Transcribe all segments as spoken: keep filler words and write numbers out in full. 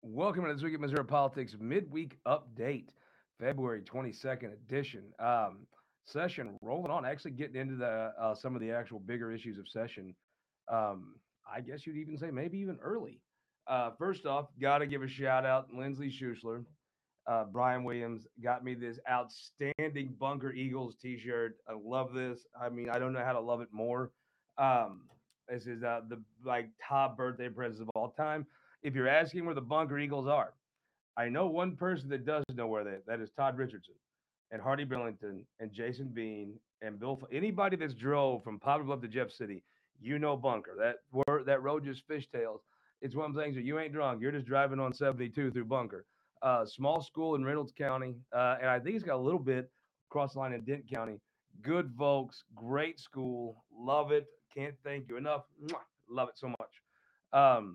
Welcome to this week of Missouri Politics midweek update, February twenty-second edition. Um, session rolling on, actually getting into the uh, some of the actual bigger issues of session. Um, I guess you'd even say maybe even early. Uh, first off, got to give a shout out Lindsley Schussler. Uh, Brian Williams got me this outstanding Bunker Eagles T-shirt. I love this. I mean, I don't know how to love it more. Um, this is uh, the like top birthday presents of all time. If you're asking where the Bunker Eagles are, I know one person that does know where they. That is Todd Richardson, and Hardy Billington, and Jason Bean, and Bill. Anybody that's drove from Poplar Bluff to Jeff City, you know Bunker. That word, that road just fishtails. It's one of those things that you ain't drunk. You're just driving on seventy-two through Bunker. Uh, small school in Reynolds County, uh, and I think it's got a little bit across the line in Dent County. Good folks, great school, love it. Can't thank you enough. Mwah, love it so much. Um,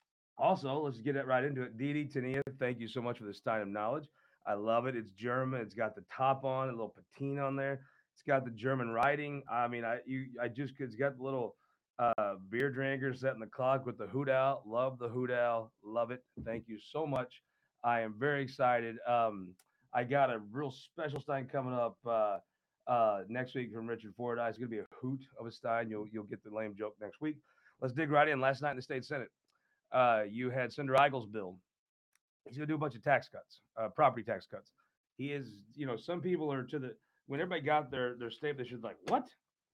also, let's get it right into it. Dee Dee Tania, thank you so much for this stein of knowledge. I love it. It's German. It's got the top on, a little patina on there. It's got the German writing. I mean, I you I just it's got the little uh, beer drinker setting the clock with the hoot owl. Love the hoot owl. Love it. Thank you so much. I am very excited. Um, I got a real special stein coming up uh, uh, next week from Richard Fordyce. It's gonna be a hoot of a stein. You'll you'll get the lame joke next week. Let's dig right in. Last night in the state senate uh, you had Senator Eigel's bill. He's going to do a bunch of tax cuts, uh, property tax cuts. He is, you know, some people are to the when everybody got their their state, they should like what?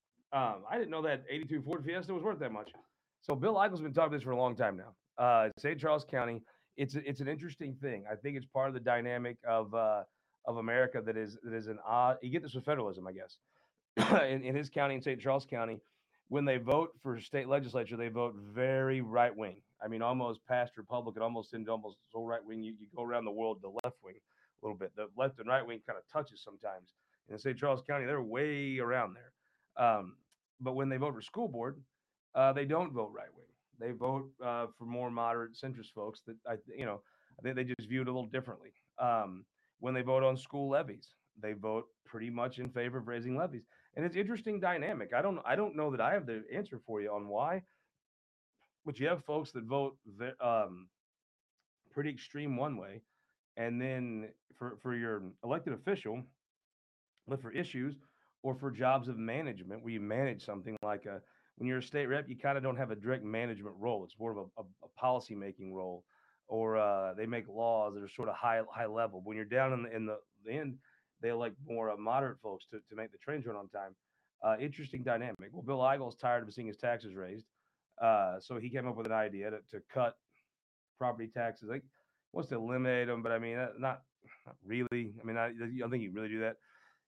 Um, I didn't know that eighty-two Ford Fiesta was worth that much. So Bill Eigel's been talking this for a long time now. Uh, Saint Charles County, it's it's an interesting thing. I think it's part of the dynamic of uh, of America that is that is an odd. You get this with federalism, I guess. in, in his county, in Saint Charles County, when they vote for state legislature, they vote very right wing. I mean, almost past Republican, almost into almost so right wing. You, you go around the world, the left wing a little bit. The left and right wing kind of touches sometimes. In Saint Charles County, they're way around there. Um, but when they vote for school board, uh, they don't vote right wing. They vote uh, for more moderate centrist folks that I, you know, I think they just view it a little differently. Um, when they vote on school levies, they vote pretty much in favor of raising levies, and it's interesting dynamic. I don't, I don't know that I have the answer for you on why, but you have folks that vote um, pretty extreme one way, and then for for your elected official, but for issues or for jobs of management where you manage something like a when you're a state rep, you kind of don't have a direct management role. It's more of a, a, a policy making role, or uh, they make laws that are sort of high high level. When you're down in the in the, the end, they elect more uh, moderate folks to, to make the trains run on time. Uh, interesting dynamic. Well, Bill Eigel's tired of seeing his taxes raised, uh, so he came up with an idea to, to cut property taxes. Like wants to eliminate them, but I mean, uh, not not really. I mean, I, I don't think you really do that.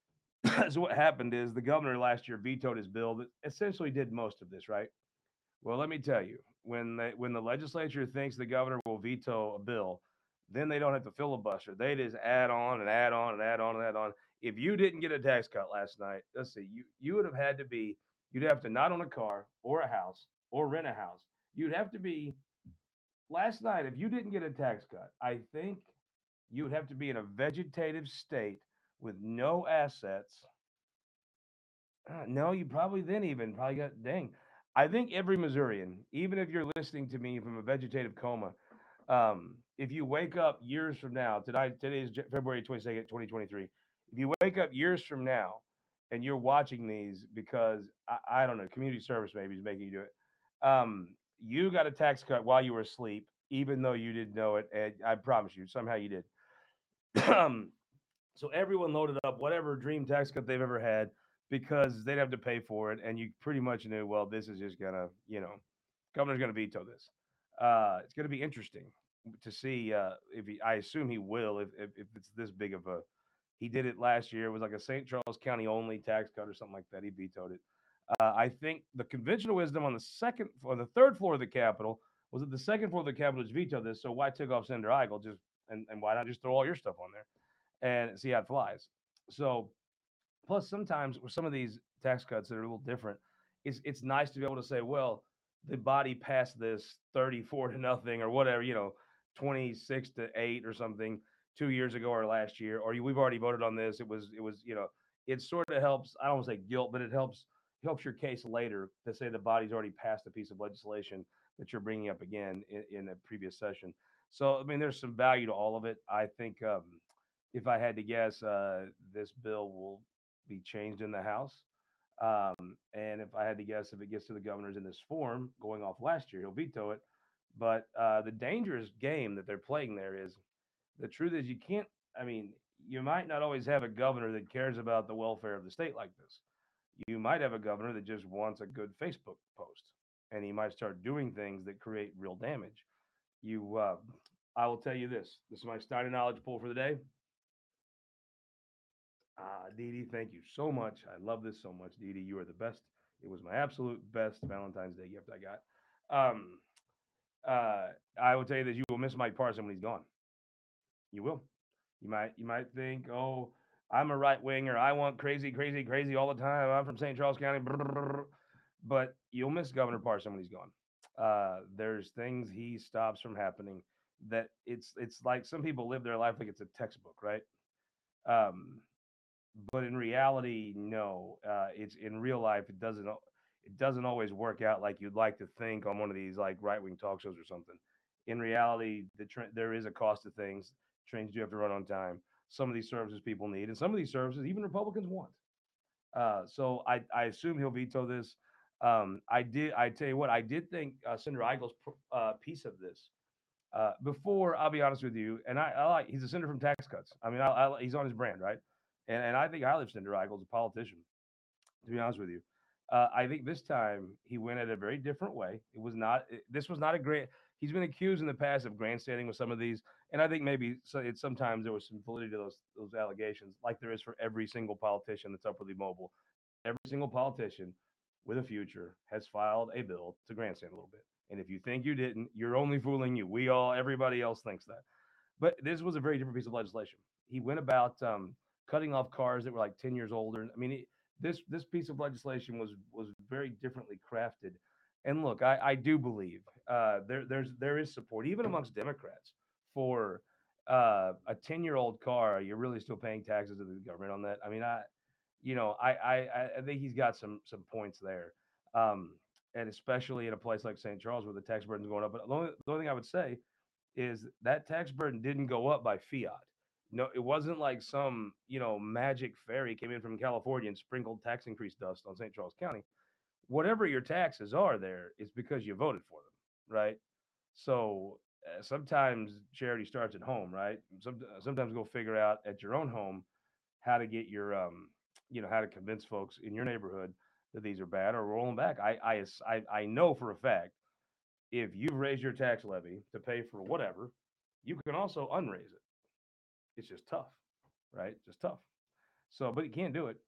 So what happened is the governor last year vetoed his bill that essentially did most of this, right? Well, let me tell you, when the when the legislature thinks the governor will veto a bill, then they don't have to filibuster. They just add on and add on and add on and add on. If you didn't get a tax cut last night, let's see, you you would have had to be you'd have to not own a car or a house or rent a house. You'd have to be last night if you didn't get a tax cut. I think you would have to be in a vegetative state with no assets. Uh, no, you probably then even probably got dang. I think every Missourian, even if you're listening to me from a vegetative coma, um, if you wake up years from now, today today is February twenty-second, twenty twenty-three. If you wake up years from now and you're watching these because I, I don't know, community service maybe is making you do it. Um, you got a tax cut while you were asleep, even though you didn't know it, and I promise you, somehow you did. um, so everyone loaded up whatever dream tax cut they've ever had because they'd have to pay for it, and you pretty much knew, well, this is just gonna, you know, governor's gonna veto this. Uh, it's gonna be interesting to see uh, if he. I assume he will if, if if it's this big of a. He did it last year. It was like a Saint Charles County only tax cut or something like that. He vetoed it. Uh, I think the conventional wisdom on the second or the third floor of the Capitol was that the second floor of the Capitol just vetoed this. So why take off Senator Eigel just and, and why not just throw all your stuff on there? And see how it flies. So plus sometimes with some of these tax cuts that are a little different, it's it's nice to be able to say, well, the body passed this thirty-four to nothing or whatever, you know, twenty-six to eight or something two years ago or last year, or we've already voted on this. It was it was, you know, it sort of helps, I don't want to say guilt, but it helps helps your case later to say the body's already passed a piece of legislation that you're bringing up again in, in a previous session. So, I mean, there's some value to all of it. I think um, if I had to guess, uh, this bill will be changed in the House. Um, and if I had to guess, if it gets to the governors in this form, going off last year, he'll veto it. But uh, the dangerous game that they're playing there is the truth is you can't. I mean, you might not always have a governor that cares about the welfare of the state like this. You might have a governor that just wants a good Facebook post, and he might start doing things that create real damage. You, uh, I will tell you this. This is my Steiner knowledge pool for the day. Ah, Dee Dee, thank you so much. I love this so much, Dee Dee. You are the best. It was my absolute best Valentine's Day gift I got. Um, uh, I will tell you that you will miss Mike Parson when he's gone. You will. You might you might think, oh, I'm a right winger. I want crazy, crazy, crazy all the time. I'm from Saint Charles County, but you'll miss Governor Parson when he's gone. Uh, there's things he stops from happening that it's it's like some people live their life like it's a textbook, right? Um, but in reality, no. Uh, it's in real life, it doesn't it doesn't always work out like you'd like to think on one of these like right wing talk shows or something. In reality, the tra- there is a cost to things. Trains do have to run on time. Some of these services people need, and some of these services even Republicans want. Uh, so I, I assume he'll veto this. Um, I did. I tell you what, I did think uh, Senator Eigel's uh, piece of this uh, before. I'll be honest with you, and I, I like he's a senator from tax cuts. I mean, I, I, he's on his brand, right? And, and I think highly of Senator Eigel as a politician. To be honest with you, uh, I think this time he went at a very different way. It was not. It, this was not a great. He's been accused in the past of grandstanding with some of these, and I think maybe so it, sometimes there was some validity to those those allegations, like there is for every single politician that's upwardly mobile. Every single politician with a future has filed a bill to grandstand a little bit. And if you think you didn't, you're only fooling you. We all, everybody else thinks that. But this was a very different piece of legislation. He went about um, cutting off cars that were like ten years older. I mean, it, this this piece of legislation was was very differently crafted. And look, I, I do believe uh, there there's there is support even amongst Democrats for uh, a ten year old car. You're really still paying taxes to the government on that. I mean, I you know I I, I think he's got some some points there. Um, and especially in a place like Saint Charles where the tax burden's going up. But the only, the only thing I would say is that tax burden didn't go up by fiat. No, it wasn't like some, you know, magic fairy came in from California and sprinkled tax increase dust on Saint Charles County. Whatever your taxes are there, it's because you voted for them, right? So uh, sometimes charity starts at home, right? Some, sometimes go figure out at your own home how to get your, um, you know, how to convince folks in your neighborhood that these are bad or roll them back. I, I, I, I know for a fact if you've raised your tax levy to pay for whatever, you can also unraise it. It's just tough, right? Just tough. So, but you can't do it.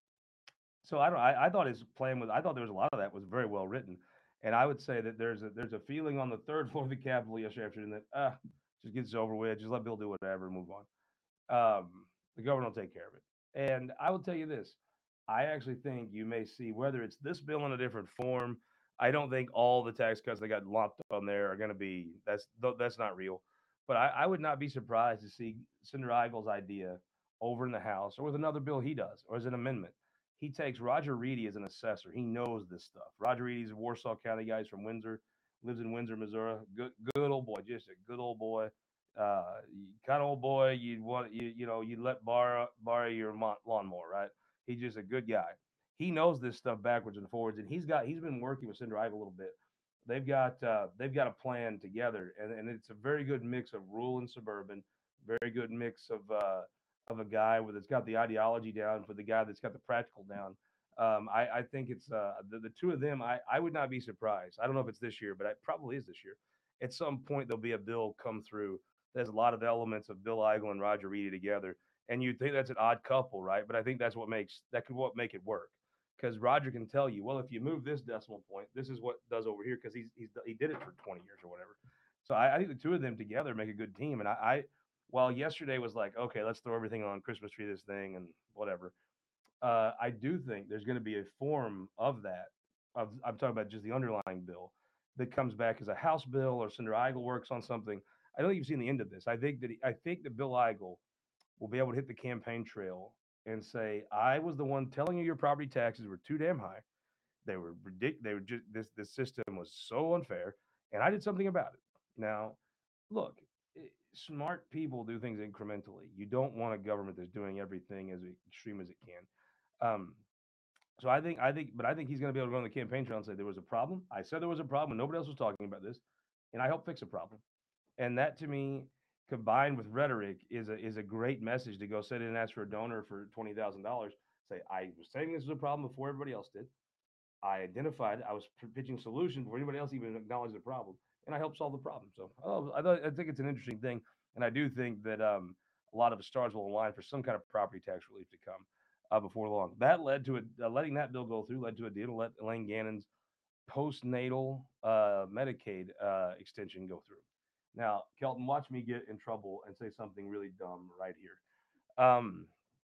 So I don't. I, I thought his plan was. I thought there was a lot of that was very well written, and I would say that there's a there's a feeling on the third floor of the Capitol yesterday afternoon that ah, just gets over with. Just let Bill do whatever and move on. Um, the governor will take care of it. And I will tell you this: I actually think you may see whether it's this bill in a different form. I don't think all the tax cuts that got lopped on there are going to be that's that's not real. But I, I would not be surprised to see Senator Eigel's idea over in the House or with another bill he does or as an amendment. He takes Roger Reedy as an assessor. He knows this stuff. Roger Reedy's a Warsaw County guy. He's from Windsor, lives in Windsor, Missouri. Good, good old boy, just a good old boy. Uh, kind of old boy you'd want you you know you'd let borrow borrow your lawnmower, right? He's just a good guy. He knows this stuff backwards and forwards, and he's got he's been working with Senator Ivey a little bit. They've got uh, they've got a plan together, and, and it's a very good mix of rural and suburban. Very good mix of uh, of a guy with that's got the ideology down for the guy that's got the practical down. Um, I, I think it's uh, the, the two of them. I, I would not be surprised. I don't know if it's this year, but it probably is this year. At some point, there'll be a bill come through. There's a lot of elements of Bill Eigel and Roger Reedy together, and you'd think that's an odd couple, right? But I think that's what makes that could what make it work. Because Roger can tell you, well, if you move this decimal point, this is what does over here because he's, he's he did it for twenty years or whatever. So I, I think the two of them together make a good team. And I, I while yesterday was like, okay, let's throw everything on Christmas tree, this thing and whatever. Uh, I do think there's going to be a form of that. Of I'm talking about just the underlying bill that comes back as a House bill or Senator Eigel works on something. I don't think you've seen the end of this. I think that he, I think that Bill Eigel will be able to hit the campaign trail and say, "I was the one telling you your property taxes were too damn high. They were ridiculous. They were just this this system was so unfair. and I did something about it. Now, look, i- smart people do things incrementally. You don't want a government that's doing everything as extreme as it can. Um, so I think, I think, but I think he's going to be able to go on the campaign trail and say there was a problem. I said there was a problem, and nobody else was talking about this, and I helped fix a problem. And that to me, combined with rhetoric, is a is a great message to go sit in and ask for a donor for twenty thousand dollars. Say I was saying this was a problem before everybody else did. I identified, I was pitching solutions before anybody else even acknowledged the problem, and I helped solve the problem. So oh, I, thought, I think it's an interesting thing, and I do think that um, a lot of stars will align for some kind of property tax relief to come uh, before long. That led to it, uh, letting that bill go through led to a deal to let Elaine Gannon's postnatal uh, Medicaid uh, extension go through. Now, Kelton, watch me get in trouble and say something really dumb right here. Um,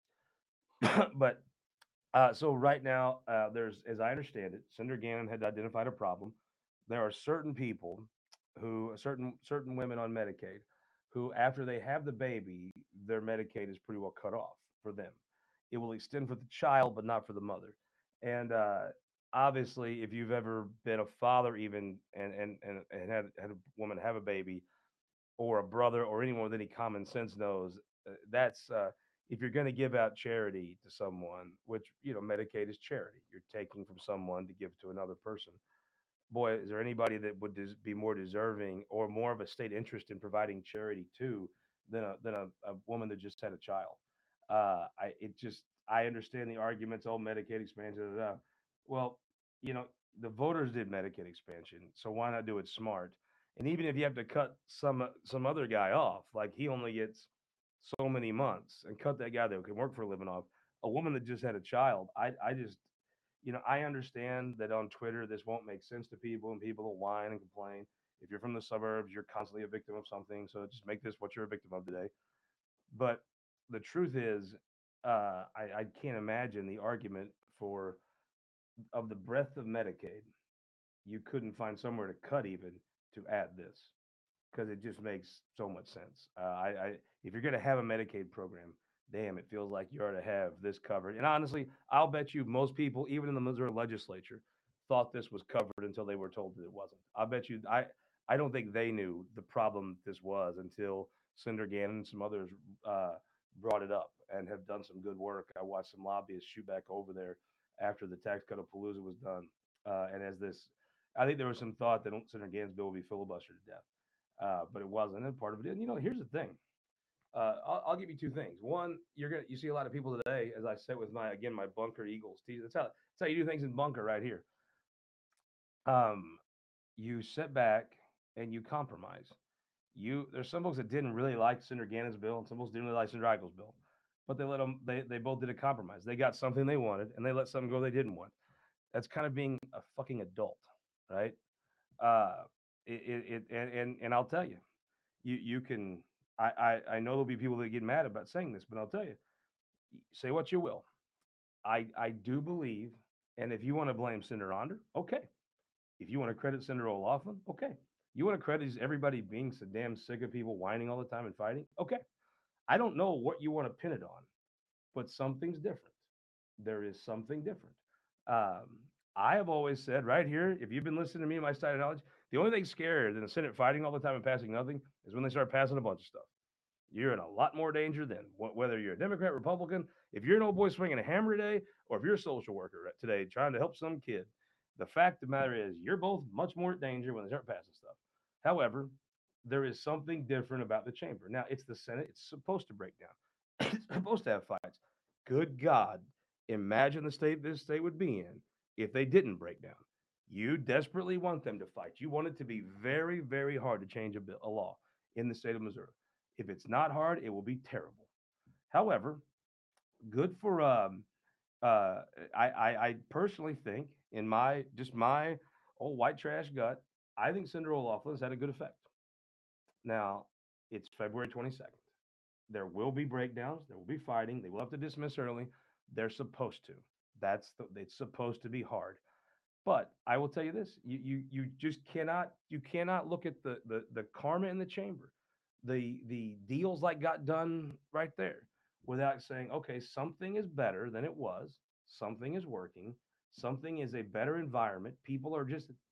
but uh, so right now, uh, there's, as I understand it, Senator Gannon had identified a problem. There are certain people who, certain certain women on Medicaid, who after they have the baby, their Medicaid is pretty well cut off for them. It will extend for the child, but not for the mother. And uh, obviously, if you've ever been a father, even and and and, and had had a woman have a baby, or a brother, or anyone with any common sense knows uh, that's uh, if you're going to give out charity to someone, which you know Medicaid is charity, you're taking from someone to give to another person. Boy, is there anybody that would des- be more deserving or more of a state interest in providing charity to than a than a, a woman that just had a child? Uh, I it just I understand the arguments. Oh, Medicaid expansion. Da, da, da. Well, you know the voters did Medicaid expansion, so why not do it smart? And even if you have to cut some some other guy off, like he only gets so many months, and cut that guy that can work for a living off, a woman that just had a child, I I just you know, I understand that on Twitter this won't make sense to people and people will whine and complain. If you're from the suburbs, you're constantly a victim of something. So just make this what you're a victim of today. But the truth is, uh, I, I can't imagine the argument for of the breadth of Medicaid. You couldn't find somewhere to cut even to add this because it just makes so much sense. Uh, I, I if you're going to have a Medicaid program, damn, it feels like you ought to have this covered. And honestly, I'll bet you most people, even in the Missouri legislature, thought this was covered until they were told that it wasn't. I bet you, I I don't think they knew the problem this was until Senator Gannon and some others uh, brought it up and have done some good work. I watched some lobbyists shoot back over there after the tax cut of Palooza was done, uh, and as this, I think there was some thought that Senator Gannon's bill would be filibustered to death, uh, but it wasn't. And part of it, and you know, here's the thing. Uh, I'll, I'll give you two things. One, you're gonna you see a lot of people today, as I said with my again my bunker Eagles tees. That's how that's how you do things in bunker right here. Um, you sit back and you compromise. You there's some folks that didn't really like Senator Gannon's bill, and some folks didn't really like Senator Eichel's bill, but they let them. They they both did a compromise. They got something they wanted, and they let something go they didn't want. That's kind of being a fucking adult, right? Uh, it, it, it and, and and I'll tell you, you you can I, I I know there'll be people that get mad about saying this, but I'll tell you, say what you will. I I do believe, and if you want to blame Senator Onder, okay. If you want to credit Senator O'Laughlin, okay. You want to credit everybody being so damn sick of people whining all the time and fighting, okay. I don't know what you want to pin it on, but something's different. There is something different. Um, I have always said right here, if you've been listening to me and my side of knowledge, the only thing scarier than the Senate fighting all the time and passing nothing is when they start passing a bunch of stuff. You're in a lot more danger than whether you're a Democrat, Republican. If you're an old boy swinging a hammer today, or if you're a social worker today trying to help some kid, the fact of the matter is you're both much more at danger when they start passing stuff. However, there is something different about the chamber. Now, it's the Senate. It's supposed to break down. It's supposed to have fights. Good God, imagine the state this state would be in if they didn't break down. You desperately want them to fight. You want it to be very, very hard to change a, bill, a law in the state of Missouri. If it's not hard, it will be terrible. However, good for um, uh, I, I I personally think in my just my old white trash gut, I think Senator O'Loughlin's had a good effect. Now it's February twenty-second. There will be breakdowns. There will be fighting. They will have to dismiss early. They're supposed to. That's the, it's supposed to be hard. But I will tell you this: you you you just cannot you cannot look at the the the karma in the chamber, the the deals like got done right there, without saying, okay, something is better than it was, something is working, something is a better environment. People are just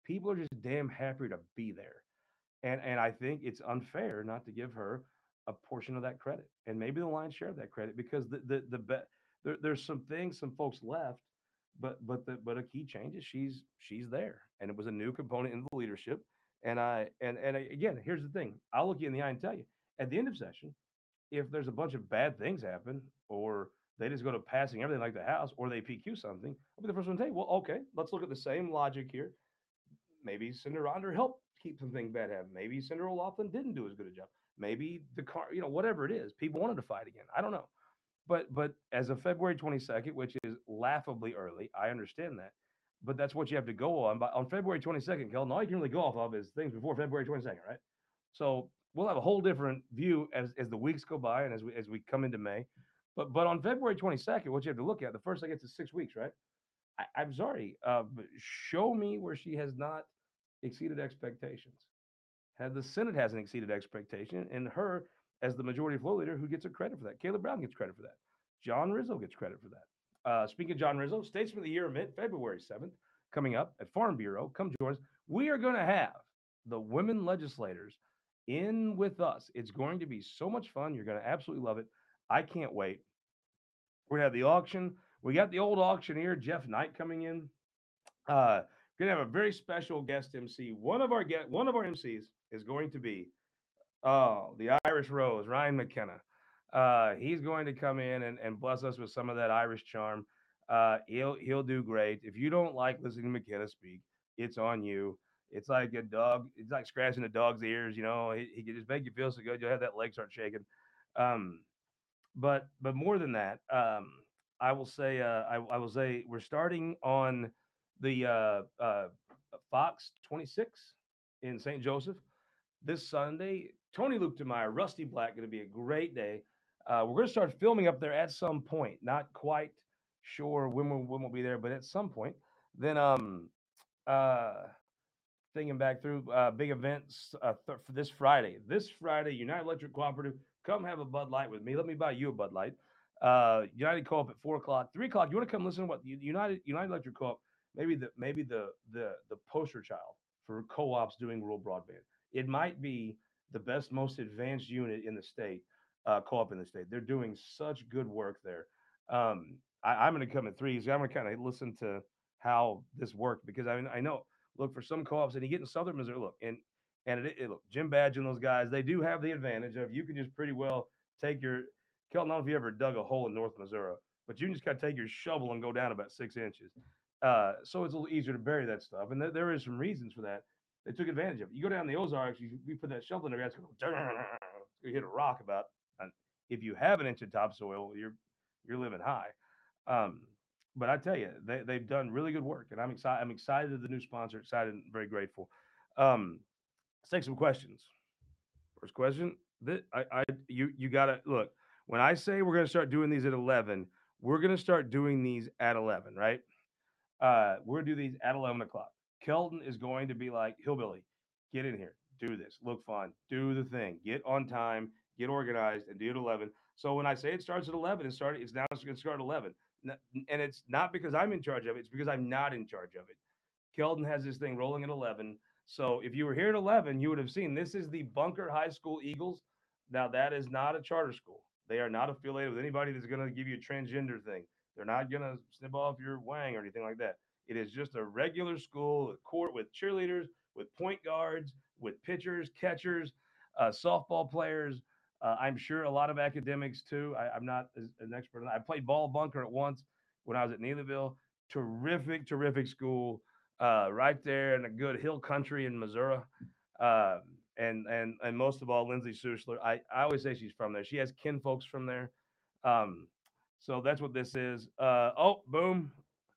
People are just damn happy to be there. And and I think it's unfair not to give her a portion of that credit, and maybe the Lions share that credit because the the the be, there, there's some things some folks left, but but the but a key change is she's she's there, and it was a new component in the leadership. And I and and again, here's the thing: I'll look you in the eye and tell you at the end of session, if there's a bunch of bad things happen, or they just go to passing everything like the house, or they P Q something, I'll be the first one to tell you, well, okay, let's look at the same logic here. Maybe Cinder Ronder helped keep some things bad happen. Maybe Cinder O'Laughlin didn't do as good a job. Maybe the car, you know, whatever it is, people wanted to fight again. I don't know. But but as of February twenty-second, which is laughably early, I understand that. But that's what you have to go on. But on February twenty-second, Kelton, all you can really go off of is things before February twenty-second, right? So we'll have a whole different view as, as the weeks go by and as we as we come into May. But but on February twenty-second, what you have to look at, the first I guess is six weeks, right? I, I'm sorry. Uh, show me where she has not exceeded expectations. Has the Senate hasn't exceeded expectation, and her as the majority floor leader, who gets a credit for that? Caleb Brown gets credit for that. John Rizzo gets credit for that. Uh, speaking of John Rizzo, Statesman of the Year event, February seventh, coming up at Farm Bureau. Come join us. We are going to have the women legislators in with us. It's going to be so much fun. You're going to absolutely love it. I can't wait. We're going to have the auction. We got the old auctioneer, Jeff Knight, coming in. Uh, we're going to have a very special guest M C. One of our get one of our M Cs is going to be oh the Irish Rose, Ryan McKenna. Uh, he's going to come in and, and bless us with some of that Irish charm. Uh, he'll he'll do great. If you don't like listening to McKenna speak, it's on you. It's like a dog. It's like scratching a dog's ears. You know, he, he can just make you feel so good. You'll have that leg start shaking. Um, but but more than that, um, I will say uh, I, I will say we're starting on the uh, uh, Fox twenty-six in Saint Joseph this Sunday. Tony Luke Demeyer, Rusty Black, going to be a great day. Uh, we're going to start filming up there at some point. Not quite sure when we'll, when we'll be there, but at some point. Then um uh thinking back through uh, big events uh, th- for this Friday. This Friday, United Electric Cooperative, come have a Bud Light with me. Let me buy you a Bud Light. Uh, United Co-op at four o'clock, three o'clock. You want to come listen to what United United Electric Co-op? Maybe the maybe the the the poster child for co-ops doing rural broadband. It might be the best, most advanced unit in the state, uh, co-op in the state. They're doing such good work there. Um, I, I'm going to come at three. So I'm going to kind of listen to how this worked because I I know look for some co-ops and you get in southern Missouri. Look, and and it, it look Jim Badge and those guys, they do have the advantage of you can just pretty well take your Kelton. I don't know if you ever dug a hole in North Missouri, but you can just kind of take your shovel and go down about six inches. Uh, so it's a little easier to bury that stuff, and th- there is some reasons for that. They took advantage of it. You go down the Ozarks, you, you put that shovel in there, it's going to hit a rock about. And if you have an inch of topsoil, you're you're living high. Um, but I tell you, they they've done really good work, and I'm excited. I'm excited of the new sponsor. Excited and very grateful. Um, let's take some questions. First question: this, I, I, you, you gotta look. When I say we're gonna start doing these at eleven, we're gonna start doing these at eleven, right? Uh, we're gonna do these at eleven o'clock. Kelton is going to be like hillbilly. Get in here, do this, look fun, do the thing, get on time, get organized, and do it at eleven. So when I say it starts at eleven, it started. It's now it's going to start at eleven, and it's not because I'm in charge of it. It's because I'm not in charge of it. Keldon has this thing rolling at eleven. So if you were here at eleven, you would have seen this is the Bunker High School Eagles. Now, that is not a charter school. They are not affiliated with anybody that's going to give you a transgender thing. They're not going to snip off your wang or anything like that. It is just a regular school with court with cheerleaders, with point guards, with pitchers, catchers, uh, softball players. Uh, I'm sure a lot of academics too. I, I'm not as, an expert. I played ball bunker at once when I was at Neelyville. Terrific, terrific school uh, right there in a good hill country in Missouri. Uh, and and and most of all, Lindsay Susler. I, I always say she's from there. She has kin folks from there. Um, so that's what this is. Uh, oh, boom.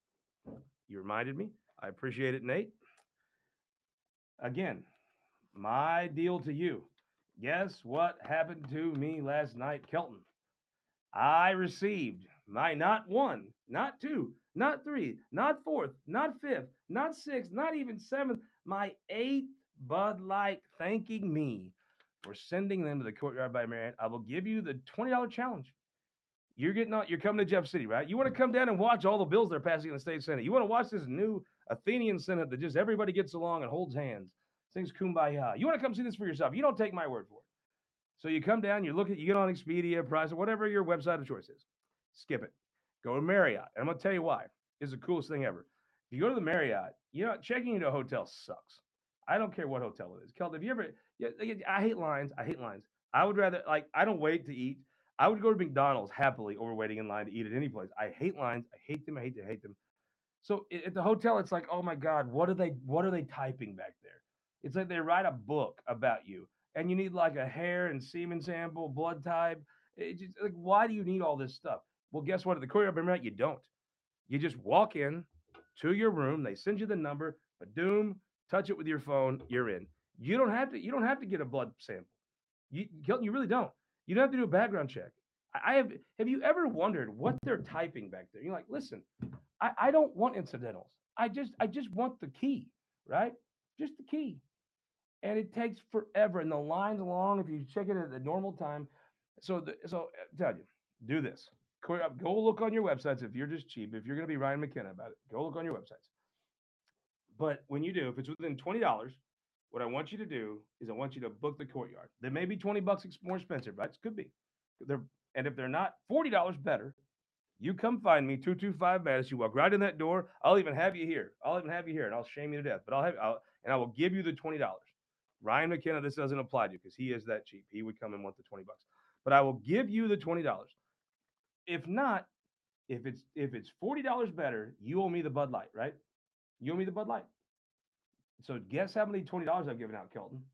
You reminded me. I appreciate it, Nate. Again, my deal to you. Guess what happened to me last night, Kelton? I received my not one, not two, not three, not fourth, not fifth, not sixth, not even seventh, my eighth Bud Light thanking me for sending them to the Courtyard by Marriott. I will give you the twenty dollars challenge. You're getting on, you're coming to Jeff City, right? You want to come down and watch all the bills they're passing in the state senate. You want to watch this new Athenian Senate that just everybody gets along and holds hands. Things kumbaya. You want to come see this for yourself. You don't take my word for it. So you come down, you look at, you get on Expedia, Price, whatever your website of choice is. Skip it. Go to Marriott. And I'm going to tell you why. It's the coolest thing ever. If you go to the Marriott, you know, checking into a hotel sucks. I don't care what hotel it is. Kelton, have you ever, yeah, I hate lines. I hate lines. I would rather, like, I don't wait to eat. I would go to McDonald's happily over waiting in line to eat at any place. I hate lines. I hate them. I hate them. I hate them. So at the hotel, it's like, oh my God, what are they what are they typing back there? It's like they write a book about you, and you need like a hair and semen sample, blood type. It just, like, why do you need all this stuff? Well, guess what? At the Courier Marriott, you don't. You just walk in to your room. They send you the number. Doom, touch it with your phone. You're in. You don't have to. You don't have to get a blood sample. You, Kelton, you really don't. You don't have to do a background check. I have. Have you ever wondered what they're typing back there? You're like, listen, I, I don't want incidentals. I just I just want the key, right? Just the key. And it takes forever, and the line's long if you check it at the normal time. So the, so I tell you, do this. Go look on your websites if you're just cheap. If you're going to be Ryan McKenna about it, go look on your websites. But when you do, if it's within twenty dollars, what I want you to do is I want you to book the Courtyard. They may be twenty bucks more expensive, right? It could be. They're, and if they're not, forty dollars better. You come find me, two two five Madison. You walk right in that door. I'll even have you here. I'll even have you here, and I'll shame you to death. But I'll have, I'll, and I will give you the twenty dollars. Ryan McKenna, this doesn't apply to you because he is that cheap. He would come and want the twenty bucks. But I will give you the twenty dollars. If not, if it's if it's forty dollars better, you owe me the Bud Light, right? You owe me the Bud Light. So guess how many twenty dollars I've given out, Kelton?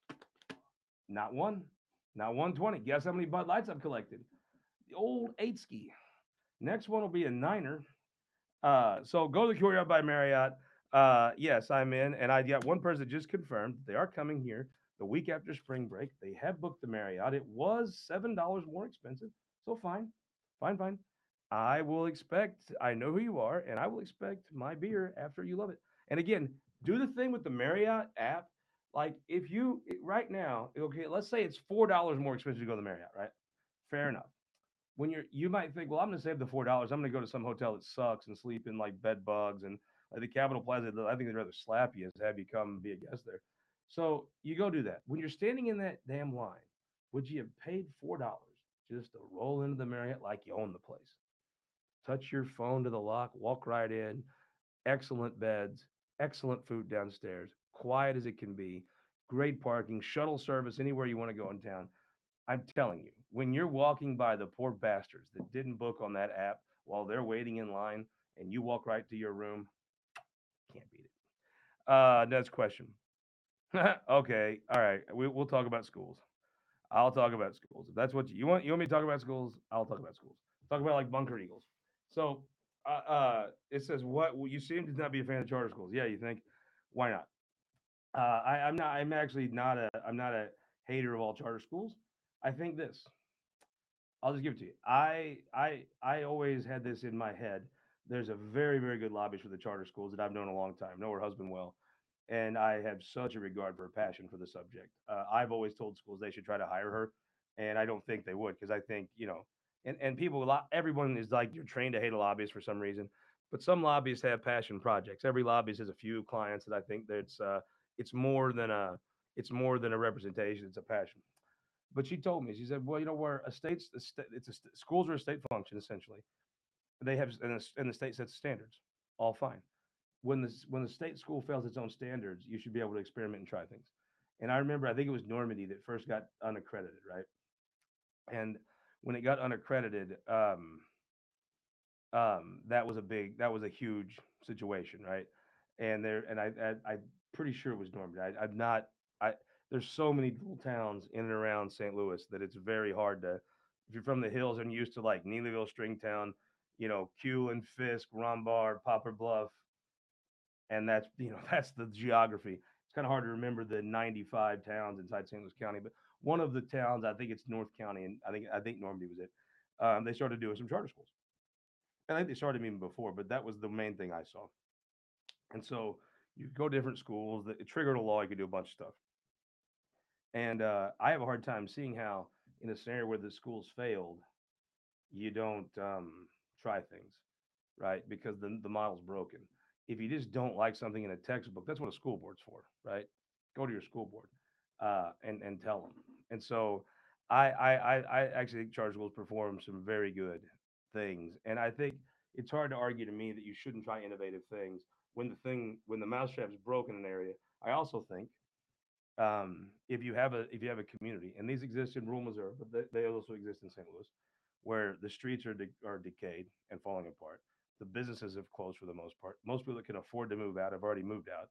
Not one. Not one twenty. Guess how many Bud Lights I've collected? The old eight ski. Next one will be a niner. Uh, so go to the Courtyard by Marriott. Uh, yes, I'm in, and I got one person that just confirmed they are coming here the week after spring break. They have booked the Marriott. It was seven dollars more expensive, so fine, fine, fine. I will expect. I know who you are, and I will expect my beer after you love it. And again, do the thing with the Marriott app. Like if you right now, okay, let's say it's four dollars more expensive to go to the Marriott, right? Fair enough. When you're you might think, well, I'm going to save the four dollars. I'm going to go to some hotel that sucks and sleep in like bed bugs and like the Capitol Plaza. I think they'd rather slap you as have you come be a guest there. So you go do that. When you're standing in that damn line, would you have paid four dollars just to roll into the Marriott like you own the place? Touch your phone to the lock, walk right in. Excellent beds, excellent food downstairs, quiet as it can be, great parking, shuttle service anywhere you want to go in town. I'm telling you, when you're walking by the poor bastards that didn't book on that app while they're waiting in line and you walk right to your room, can't beat it. Uh, next question. Okay, all right. We, we'll talk about schools. I'll talk about schools. If that's what you, you want, you want me to talk about schools? I'll talk about schools. Talk about like Bunker Eagles. So, uh, uh, it says what well, you seem to not be a fan of charter schools. Yeah, you think? Why not? Uh, I, I'm not. I'm actually not a. I'm not a hater of all charter schools. I think this. I'll just give it to you. I I I always had this in my head. There's a very very good lobbyist for the charter schools that I've known a long time. Know her husband well, and I have such a regard for her passion for the subject. Uh, I've always told schools they should try to hire her, and I don't think they would because I think you know, and and people a lot. Everyone is like you're trained to hate a lobbyist for some reason, but some lobbyists have passion projects. Every lobbyist has a few clients that I think that's uh, it's more than a it's more than a representation. It's a passion. But she told me, she said, well, you know, where a state's, a sta- it's a st- schools are a state function essentially. They have, and the, and the state sets standards. All fine. When the when the state school fails its own standards, you should be able to experiment and try things. And I remember, I think it was Normandy that first got unaccredited, right? And when it got unaccredited, um, um, that was a big, that was a huge situation, right? And there, and I, I I'm pretty sure it was Normandy. I, I'm not. I There's so many little towns in and around Saint Louis that it's very hard to. If you're from the hills and used to like Neelyville, Stringtown, you know, Q and Fisk, Rombard, Poplar Bluff, and that's you know that's the geography. It's kind of hard to remember the ninety-five towns inside Saint Louis County, but one of the towns, I think it's North County, and I think I think Normandy was it. Um, they started doing some charter schools. And I think they started even before, but that was the main thing I saw. And so you go to different schools. That it triggered a law. You could do a bunch of stuff. And uh, I have a hard time seeing how, in a scenario where the schools failed, you don't um, try things, right? Because the the model's broken. if you just don't like something in a textbook, that's what a school board's for, right? Go to your school board uh, and and tell them. And so, I I I, I actually think charter schools perform some very good things, and I think it's hard to argue to me that you shouldn't try innovative things when the thing when the mousetrap's broken in an area. I also think um, if you have a if you have a community, and these exist in rural Missouri, but they, they also exist in Saint Louis, where the streets are de- are decayed and falling apart. The businesses have closed for the most part. Most people that can afford to move out have already moved out.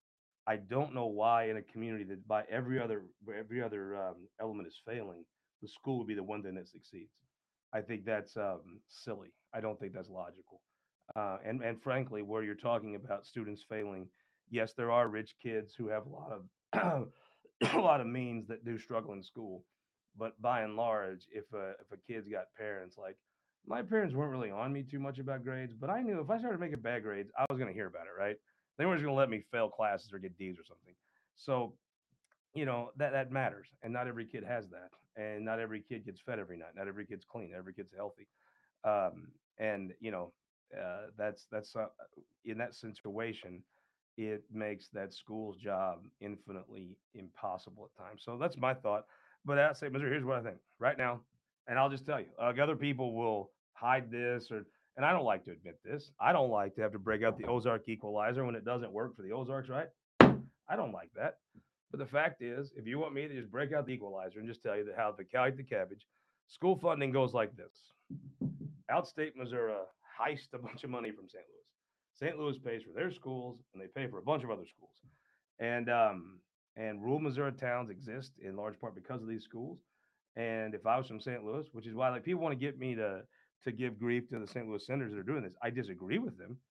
I don't know why in a community that by every other where every other um, element is failing, the school would be the one thing that succeeds. I think that's um, silly. I don't think that's logical. Uh, and and frankly, where you're talking about students failing, yes, there are rich kids who have a lot of a lot of means that do struggle in school. But by and large, if a if a kid's got parents like my parents weren't really on me too much about grades, but I knew if I started making bad grades, I was going to hear about it, right? They weren't going to let me fail classes or get D's or something. So you know that that matters, and not every kid has that, and not every kid gets fed every night. Not every kid's clean. Every kid's healthy, um, and you know uh, that's that's uh, in that situation, it makes that school's job infinitely impossible at times. So that's my thought. But at Saint Missouri, here's what I think right now, and I'll just tell you, uh, other people will hide this or. And I don't like to admit this. I don't like to have to break out the Ozark equalizer when it doesn't work for the Ozarks, right? I don't like that. But the fact is, if you want me to just break out the equalizer and just tell you that how the cow the cabbage, school funding goes like this. Outstate Missouri heist a bunch of money from Saint Louis. Saint Louis pays for their schools, and they pay for a bunch of other schools. And um, and rural Missouri towns exist in large part because of these schools. And if I was from Saint Louis, which is why like people want to get me to to give grief to the Saint Louis senators that are doing this, I disagree with them,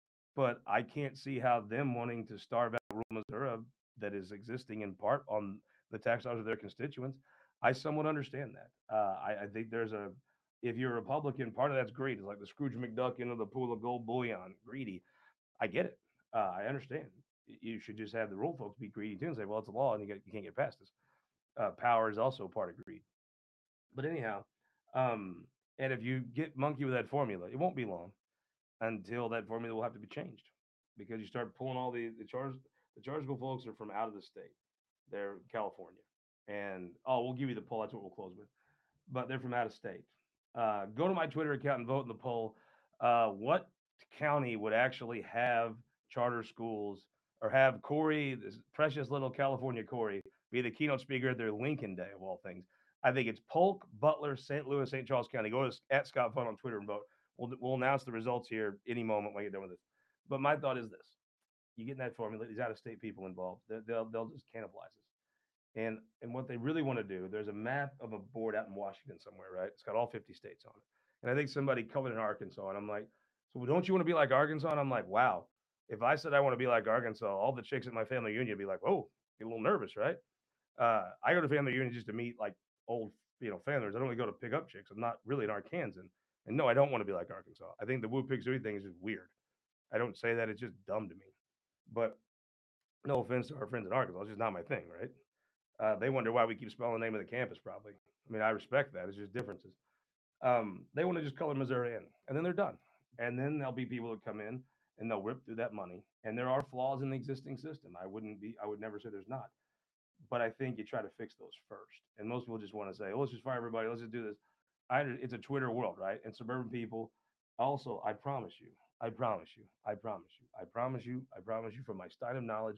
but I can't see how them wanting to starve out rural Missouri that is existing in part on the tax dollars of their constituents. I somewhat understand that. Uh, I, I think there's a if you're a Republican, part of that's greed. It's like the Scrooge McDuck into the pool of gold bullion, greedy. I get it. Uh, I understand. You should just have the rural folks be greedy too and say, well, it's a law and you, get, you can't get past this. Uh, power is also part of greed. But anyhow, um, and if you get monkey with that formula, it won't be long until that formula will have to be changed because you start pulling all the the charge the chargeable folks are from out of the state. They're California, and oh, we'll give you the poll. That's what we'll close with. But they're from out of state. Uh, go to my Twitter account and vote in the poll. Uh, what county would actually have charter schools or have Corey, this precious little California Corey, be the keynote speaker at their Lincoln Day of all things? I think it's Polk, Butler, Saint Louis, Saint Charles County. Go to at Scott Fun on Twitter and vote. We'll, we'll announce the results here any moment when I get done with this. But my thought is this: you get in that formula, these out of state people involved, they- they'll they'll just cannibalize us. And and what they really want to do, there's a map of a board out in Washington somewhere, right? It's got all fifty states on it. And I think somebody covered in Arkansas, and I'm like, so don't you want to be like Arkansas? And I'm like, wow. If I said I want to be like Arkansas, all the chicks at my family reunion would be like, whoa, get a little nervous, right? Uh, I go to family reunion just to meet like old, you know, families. I don't really go to pick up chicks. I'm not really an Arkansan. And no, I don't want to be like Arkansas. I think the woo pig sooie thing is just weird. I don't say that; it's just dumb to me. But no offense to our friends in Arkansas, it's just not my thing, right? Uh, they wonder why we keep spelling the name of the campus, probably. I mean, I respect that. It's just differences. Um, they want to just color Missouri in, and then they're done. And then there'll be people that come in and they'll rip through that money. And there are flaws in the existing system. I wouldn't be, I would never say there's not. But I think you try to fix those first. And most people just want to say, oh, let's just fire everybody. Let's just do this. I, it's a Twitter world, right? And suburban people, also, I promise you, I promise you, I promise you, I promise you, I promise you, from my stein of knowledge,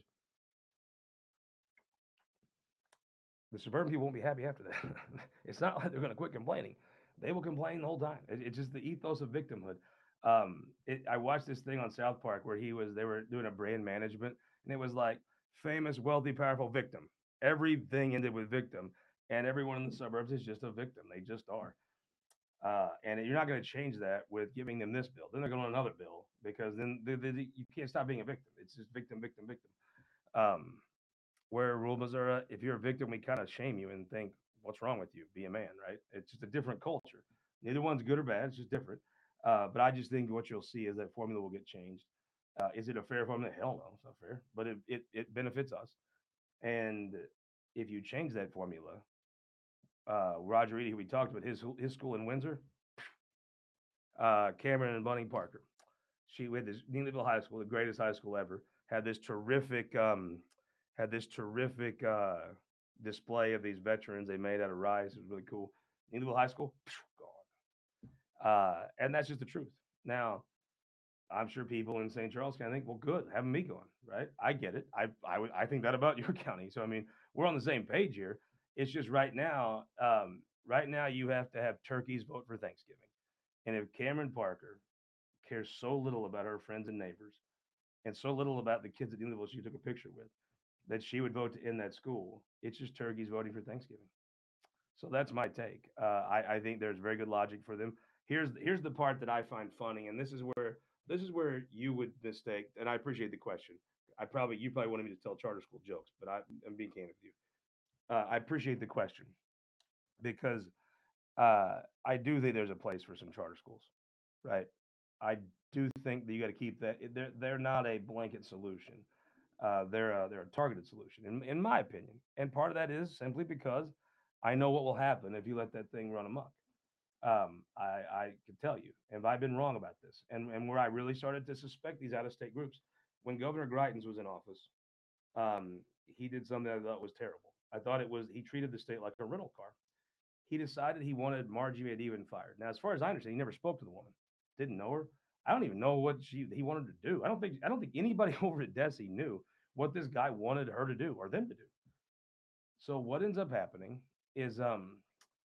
the suburban people won't be happy after that. It's not like they're going to quit complaining. They will complain the whole time. It, it's just the ethos of victimhood. Um, it, I watched this thing on South Park where he was, they were doing a brand management, and it was like famous, wealthy, powerful victim. Everything ended with victim, and everyone in the suburbs is just a victim. They just are. Uh, and you're not going to change that with giving them this bill. Then they're going to another bill because then they, they, you can't stop being a victim. It's just victim, victim, victim. Um, where rural Missouri, if you're a victim, we kind of shame you and think, what's wrong with you? Be a man, right? It's just a different culture. Neither one's good or bad, it's just different. Uh, but I just think what you'll see is that formula will get changed. Uh, is it a fair formula? Hell no, it's not fair, but it, it, it benefits us. And if you change that formula, uh, Roger Reedy, who we talked about, his, his school in Windsor, uh, Cameron and Bunny Parker, She with this Neelyville High School, the greatest high school ever, had this terrific um, had this terrific uh, display of these veterans they made out of rice. It was really cool. Neelyville High School, gone. Uh, and that's just the truth. Now, I'm sure people in Saint Charles County think, well, good, have me going, right? I get it. I I would I think that about your county. So I mean, we're on the same page here. It's just right now, um, right now you have to have turkeys vote for Thanksgiving, and if Cameron Parker cares so little about her friends and neighbors, and so little about the kids at Unionville she took a picture with, that she would vote to end that school, it's just turkeys voting for Thanksgiving. So that's my take. Uh, I, I think there's very good logic for them. Here's here's the part that I find funny, and this is where this is where you would mistake. And I appreciate the question. I probably you probably wanted me to tell charter school jokes, but I, I'm being candid with you. Uh, I appreciate the question because uh, I do think there's a place for some charter schools, right? I do think that you got to keep that. They're they're not a blanket solution. Uh, they're a, they're a targeted solution, in in my opinion. And part of that is simply because I know what will happen if you let that thing run amok. Um, I I can tell you, and I've been wrong about this, and and where I really started to suspect these out of state groups when Governor Greitens was in office, um, he did something that I thought was terrible. I thought it was he treated the state like a rental car. He decided he wanted Margie McEwen fired. Now, as far as I understand, he never spoke to the woman, didn't know her. I don't even know what she he wanted to do. I don't think I don't think anybody over at Desi knew what this guy wanted her to do or them to do. So what ends up happening is um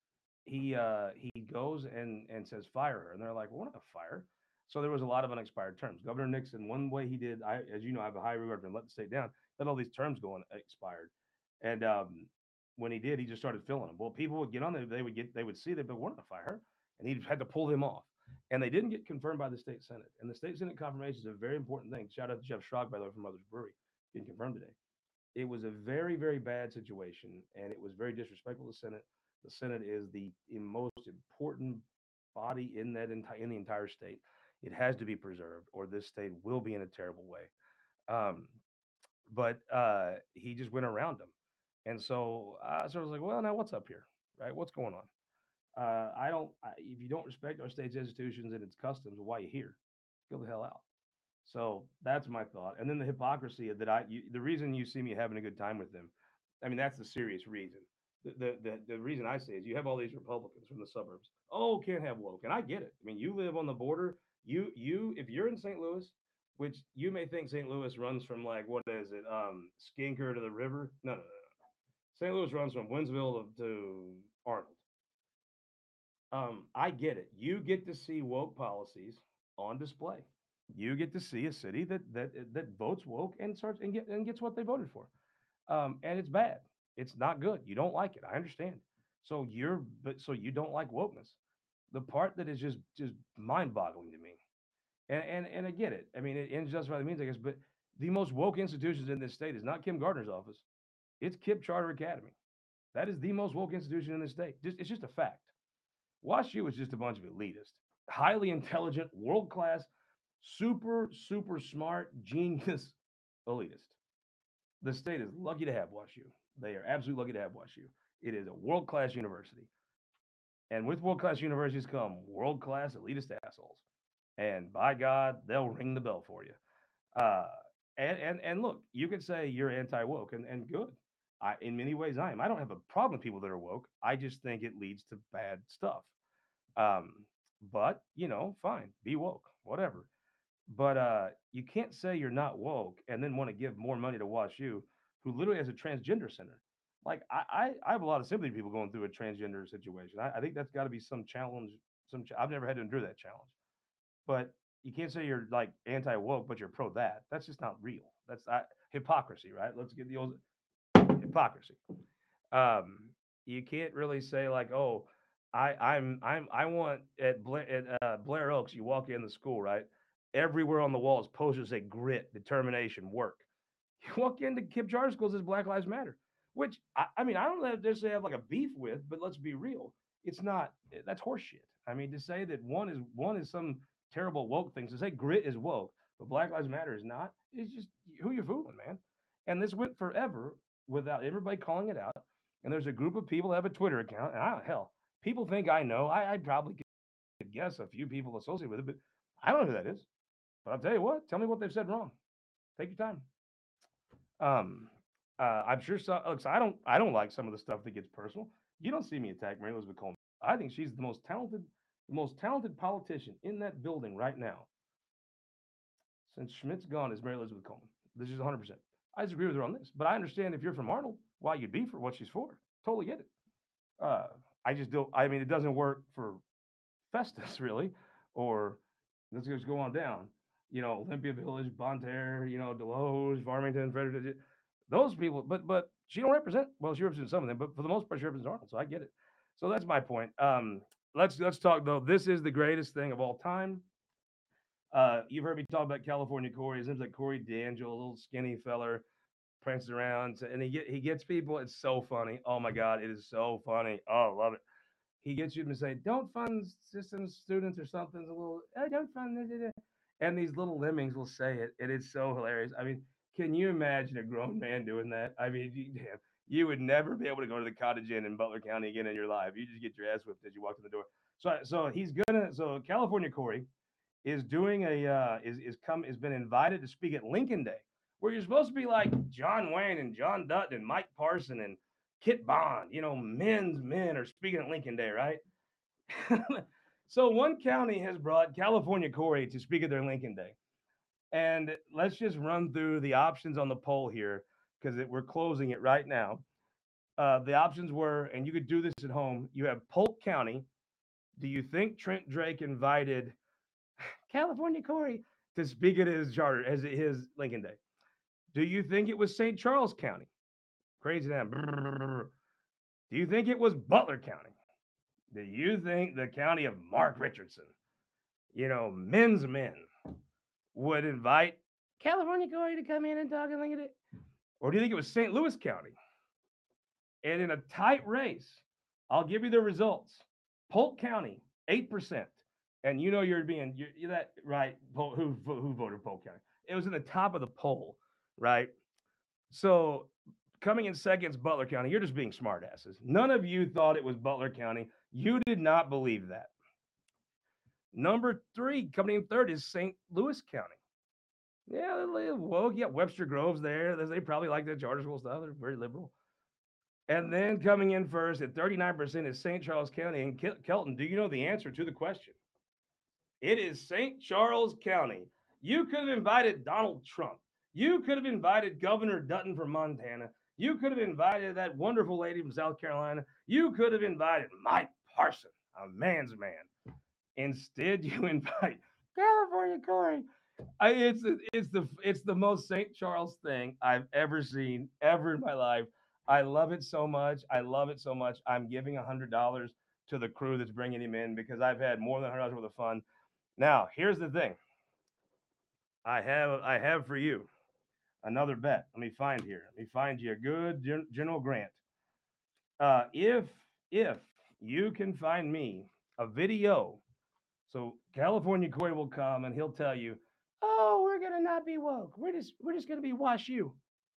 he uh he goes and and says fire her, and they're like, well, we're not gonna fire her. So there was a lot of unexpired terms. Governor Nixon, one way he did, I as you know, I have a high regard for him, let the state down, let all these terms go unexpired. And um when he did, he just started filling them. Well, people would get on there, they would get they would see that, but we're not gonna fire her. And he had to pull them off. And they didn't get confirmed by the state senate. And the state senate confirmation is a very important thing. Shout out to Jeff Schrag, by the way, from Mother's Brewery, getting confirmed today. It was a very, very bad situation, and it was very disrespectful to the Senate. The Senate is the most important body in that enti- in the entire state. It has to be preserved, or this state will be in a terrible way. Um, but uh, he just went around them, and so I sort of was like, well, now what's up here, right? What's going on? Uh, I don't. I, if you don't respect our state's institutions and its customs, why are you here? Go the hell out. So that's my thought. And then the hypocrisy that I, you, the reason you see me having a good time with them, I mean, that's the serious reason. The, the, the, the reason I say is you have all these Republicans from the suburbs. Oh, can't have woke. And I get it. I mean, you live on the border. You, you, if you're in Saint Louis, which you may think Saint Louis runs from like, what is it? Um, Skinker to the river. No, no, no, no. Saint Louis runs from Winsville to, to Arnold. Um, I get it. You get to see woke policies on display. You get to see a city that that that votes woke and starts and get and gets what they voted for. Um, and it's bad. It's not good. You don't like it. I understand. So you're but so you don't like wokeness. The part that is just just mind-boggling to me. And and and I get it. I mean, it ends just by the means, I guess. But the most woke institutions in this state is not Kim Gardner's office. It's KIPP Charter Academy. That is the most woke institution in the state. Just it's just a fact. WashU is just a bunch of elitists, highly intelligent, world class, super, super smart, genius elitist. The state is lucky to have WashU. They are absolutely lucky to have WashU. It is a world class university. And with world class universities come world class elitist assholes. And by God, they'll ring the bell for you. Uh, and, and, and look, you could say you're anti woke, and, and good. I, in many ways, I am. I don't have a problem with people that are woke. I just think it leads to bad stuff. Um, but you know, fine, be woke, whatever. But uh, you can't say you're not woke and then want to give more money to WashU, who literally has a transgender center. Like I, I, I have a lot of sympathy for people going through a transgender situation. I, I think that's got to be some challenge. Some ch- I've never had to endure that challenge. But you can't say you're like anti woke, but you're pro that. That's just not real. That's I, hypocrisy, right? Let's get the old hypocrisy. Um, you can't really say like, oh, I I'm I'm I want at Blair, at uh, Blair Oaks. You walk in the school, right? Everywhere on the walls, posters say grit, determination, work. You walk into KIPP charter schools, it's Black Lives Matter, which I, I mean I don't have, necessarily have like a beef with, but let's be real, it's not that's horseshit. I mean to say that one is one is some terrible woke thing. To say grit is woke, but Black Lives Matter is not. It's just who you're fooling, man. And this went forever without everybody calling it out. And there's a group of people that have a Twitter account, and I, hell, people think I know. I, I probably could guess a few people associated with it, but I don't know who that is. But I'll tell you what, tell me what they've said wrong. Take your time. Um, uh, I'm sure some. Look, so I don't. I don't like some of the stuff that gets personal. You don't see me attack Mary Elizabeth Coleman. I think she's the most talented, the most talented politician in that building right now since Schmidt's gone is Mary Elizabeth Coleman. This is one hundred percent. I disagree with her on this, but I understand if you're from Arnold, why you'd be for what she's for. Totally get it. Uh, I just don't. I mean, it doesn't work for Festus really, or let's just go on down. You know, Olympia Village, Bonne Terre, you know, Deloge, Farmington, Frederick, those people. But but she don't represent. Well, she represents some of them, but for the most part, she represents Arnold. So I get it. So that's my point. Um, let's let's talk though. This is the greatest thing of all time. Uh, you've heard me talk about California Corey. His name's like Corey D'Angelo, a little skinny feller, prances around, and he get he gets people. It's so funny. Oh my god, it is so funny. Oh, I love it. He gets you to say, "Don't fund systems students or something." A little, "Oh, don't fund," and these little lemmings will say it. It is so hilarious. I mean, can you imagine a grown man doing that? I mean, you, damn, you would never be able to go to the Cottage Inn in Butler County again in your life. You just get your ass whipped as you walk in the door. So, so he's gonna. So California Corey is doing a uh, is is come has been invited to speak at Lincoln Day, where you're supposed to be like John Wayne and John Dutton and Mike Parson and Kit Bond. You know, men's men are speaking at Lincoln Day, right? So one county has brought California Corey to speak at their Lincoln Day, and let's just run through the options on the poll here because we're closing it right now. Uh, the options were, and you could do this at home. You have Polk County. Do you think Trent Drake invited California Corey to speak at his charter as his Lincoln Day? Do you think it was Saint Charles County? Crazy damn. Do you think it was Butler County? Do you think the county of Mark Richardson, you know, men's men, would invite California Corey to come in and talk and Lincoln Day? Or do you think it was Saint Louis County? And in a tight race, I'll give you the results. Polk County, eight percent. And you know you're being you're, you're that right. Who who voted Polk County? It was in the top of the poll, right? So coming in second is Butler County. You're just being smartasses. None of you thought it was Butler County. You did not believe that. Number three, coming in third, is Saint Louis County. Yeah, they're woke. Yeah, Webster Grove's there. They probably like that charter school stuff. They're very liberal. And then coming in first at thirty-nine percent is Saint Charles County. And Kelton, do you know the answer to the question? It is Saint Charles County. You could have invited Donald Trump. You could have invited Governor Dutton from Montana. You could have invited that wonderful lady from South Carolina. You could have invited Mike Parson, a man's man. Instead, you invite California Corey. I, it's it's the it's the most Saint Charles thing I've ever seen ever in my life. I love it so much. I love it so much. I'm giving a hundred dollars to the crew that's bringing him in because I've had more than a hundred dollars worth of fun. Now, here's the thing. I have I have for you another bet. Let me find here. Let me find you a good gen- General Grant. Uh, if if you can find me a video, so California Corey will come and he'll tell you, "Oh, we're gonna not be woke. We're just we're just gonna be wash you."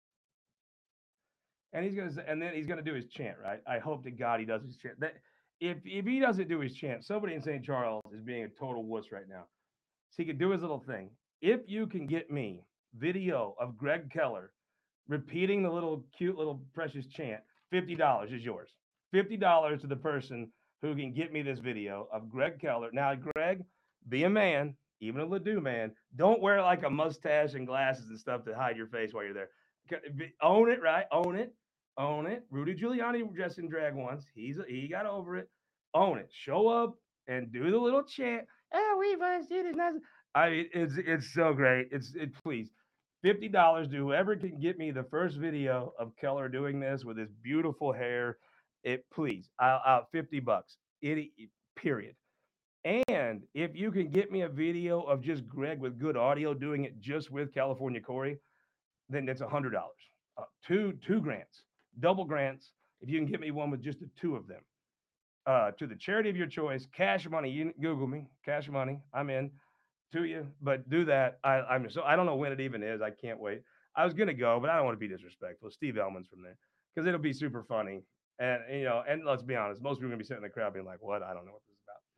And he's gonna say, and then he's gonna do his chant, right? I hope to God he does his chant. That if if he doesn't do his chant, somebody in Saint Charles is being a total wuss right now. So he could do his little thing. If you can get me video of Greg Keller repeating the little cute little precious chant, fifty dollars is yours. fifty dollars to the person who can get me this video of Greg Keller. Now, Greg, be a man, even a Ledoux man. Don't wear like a mustache and glasses and stuff to hide your face while you're there. Own it, right? Own it. Own it. Rudy Giuliani dressed in drag once. He's he got over it. Own it. Show up and do the little chant. Oh, we find students. I mean, it's it's so great. It's it. Please, fifty dollars to whoever can get me the first video of Keller doing this with his beautiful hair. It please, I'll, I'll fifty bucks. It period. And if you can get me a video of just Greg with good audio doing it just with California Corey, then it's a hundred dollars. Uh, two two grants, double grants. If you can get me one with just the two of them, uh, to the charity of your choice, cash money. You Google me, cash money. I'm in to you, but do that. I, I'm so I don't know when it even is. I can't wait. I was gonna go, but I don't want to be disrespectful. Steve Elman's from there because it'll be super funny. And you know, and let's be honest, most people are gonna be sitting in the crowd being like, "What? I don't know what this is about."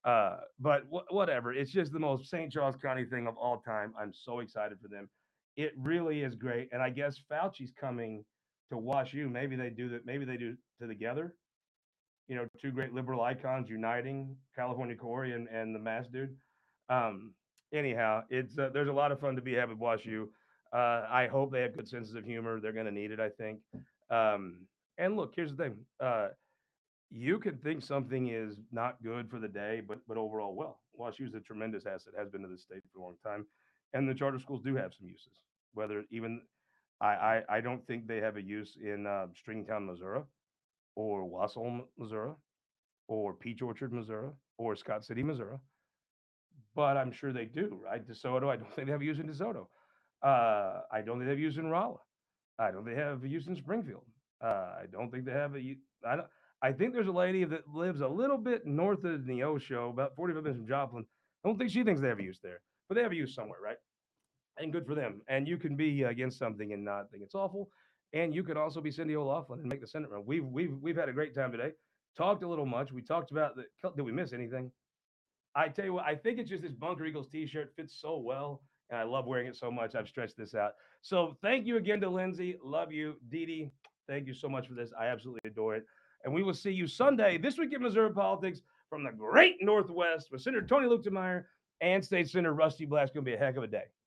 Uh, but wh- whatever. It's just the most Saint Charles County thing of all time. I'm so excited for them. It really is great. And I guess Fauci's coming to Wash U. Maybe they do that. Maybe they do to together. You know, two great liberal icons uniting, California Corey and, and the Mass dude. Um, anyhow, it's uh, there's a lot of fun to be had with Wash U. Uh, I hope they have good senses of humor. They're going to need it, I think. Um, and look, here's the thing. Uh, you can think something is not good for the day, but but overall, well, WashU is a tremendous asset, has been to the state for a long time, and the charter schools do have some uses. Whether even I I, I don't think they have a use in uh, Stringtown, Missouri, or Wausau, Missouri, or Peach Orchard, Missouri, or Scott City, Missouri, but I'm sure they do. Right, DeSoto, I don't think they have a use in DeSoto. Uh, I don't think they have use in Rolla. I don't think they have a use in Springfield. Uh, I don't think they have a. I don't. I think there's a lady that lives a little bit north of Neosho, about forty-five minutes from Joplin. I don't think she thinks they have a use there, but they have a use somewhere, right? And good for them. And you can be against something and not think it's awful. And you can also be Cindy O'Laughlin and make the Senate run. We've we've we've had a great time today. Talked a little much. We talked about the. Did we miss anything? I tell you what, I think it's just this Bunker Eagles T-shirt fits so well, and I love wearing it so much. I've stretched this out. So thank you again to Lindsay. Love you, Dee Dee. Thank you so much for this. I absolutely adore it. And we will see you Sunday this week in Missouri politics from the great Northwest with Senator Tony Luetkemeyer and State Senator Rusty Black. It's going to be a heck of a day.